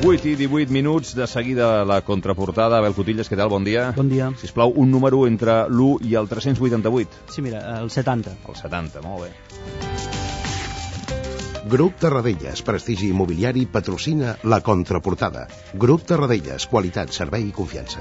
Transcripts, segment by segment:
8 i 18 minuts, de seguida la contraportada. Abel Cotillas, què tal? Bon dia. Bon dia. Sisplau, un número entre l'1 i el 388. Sí, mira, el 70. El 70, molt bé. Grup Tarradellas, prestigi immobiliari, patrocina la contraportada. Grup Tarradellas, qualitat, servei i confiança.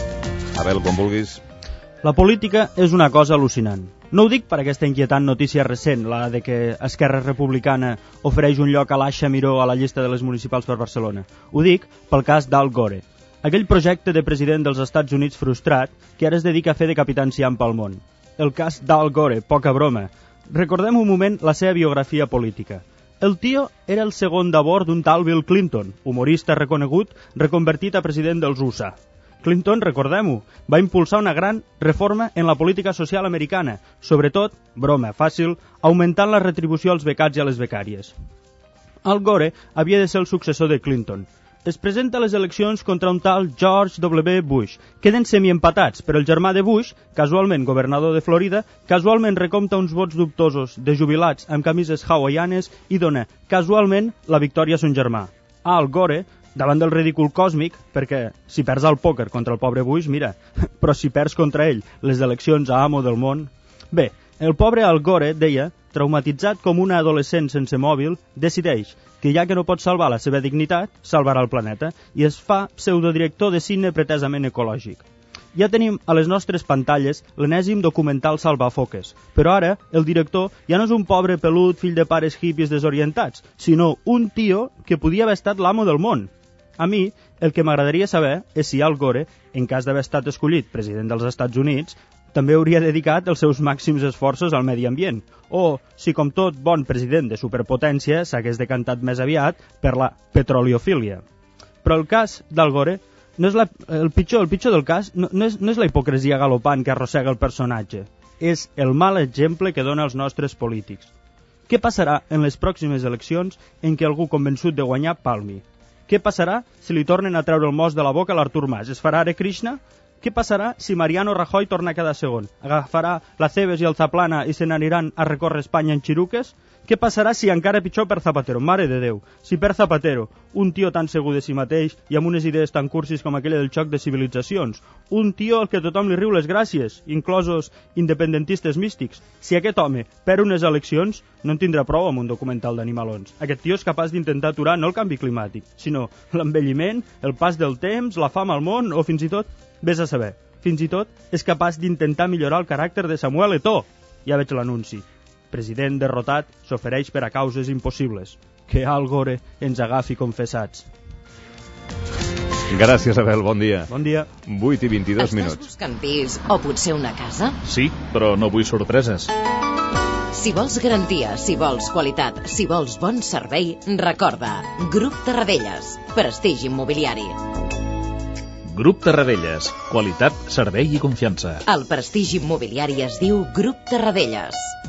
Abel, quan vulguis. La política és una cosa al·lucinant. No ho dic per aquesta inquietant notícia recent, la de que Esquerra Republicana ofereix un lloc a l'Aixa Miró a la llista de les municipals per Barcelona. Ho dic pel cas d'Al Gore, aquell projecte de president dels Estats Units frustrat que ara es dedica a fer de capità enciam pel món. El cas d'Al Gore, poca broma. Recordem un moment la seva biografia política. El tio era el segon de bord d'un tal Bill Clinton, humorista reconegut, reconvertit a president dels USA. Clinton, recordem-ho, va impulsar una gran reforma en la política social americana, sobretot, broma fàcil, augmentant la retribució als becats i a les becàries. Al Gore havia de ser el successor de Clinton. Es presenta a les eleccions contra un tal George W. Bush. Queden semiempatats, però el germà de Bush, casualment governador de Florida, casualment recompta uns vots dubtosos de jubilats amb camises hawaianes i dona, casualment, la victòria a son germà. Al Gore, davant del ridícul còsmic, perquè si perds al pòquer contra el pobre Bush, mira, però si perds contra ell les eleccions a amo del món... Bé, el pobre Al Gore, deia, traumatitzat com una adolescent sense mòbil, decideix que ja que no pot salvar la seva dignitat, salvarà el planeta, i es fa pseudodirector de cine pretesament ecològic. Ja tenim a les nostres pantalles l'enèsim documental Salvafoques, però ara el director ja no és un pobre pelut fill de pares hippies desorientats, sinó un tio que podia haver estat l'amo del món. A mi, el que m'agradaria saber és si Al Gore, en cas d'haver estat escollit president dels Estats Units, també hauria dedicat els seus màxims esforços al medi ambient, o si, com tot bon president de superpotència, s'hagués decantat més aviat per la petroliofília. Però el cas d'Al Gore no és el pitjor del cas no és la hipocresia galopant que arrossega el personatge, és el mal exemple que dona als nostres polítics. Què passarà en les pròximes eleccions en què algú convençut de guanyar palmi? Què passarà si li tornen a treure el mos de la boca a l'Artur Mas? Es farà Hare Krishna? Què passarà si Mariano Rajoy torna a quedar segon? Agafarà la Cebes i el Zaplana i se n'aniran a recórrer Espanya en xiruques? Què passarà si encara pitjor per Zapatero? Mare de Déu, si per Zapatero, un tio tan segur de si mateix i amb unes idees tan cursis com aquella del xoc de civilitzacions, un tio al que tothom li riu les gràcies, inclosos independentistes místics, si aquest home perd unes eleccions, no en tindrà prou amb un documental d'animalons. Aquest tio és capaç d'intentar aturar no el canvi climàtic, sinó l'envelliment, el pas del temps, la fam al món o fins i tot, vés a saber, fins i tot és capaç d'intentar millorar el caràcter de Samuel Eto'o. Ja veig l'anunci. President derrotat s'ofereix per a causes impossibles. Que Al Gore ens agafi confessats. Gràcies, Abel, bon dia. Bon dia. 8 i 22 minuts. Estàs buscant pis o potser una casa? Sí, però no vull sorpreses. Si vols garantia, si vols qualitat, si vols bon servei, recorda, Grup Tarradellas, prestigi immobiliari. Grup Tarradellas, qualitat, servei i confiança. El prestigi immobiliari es diu Grup Tarradellas.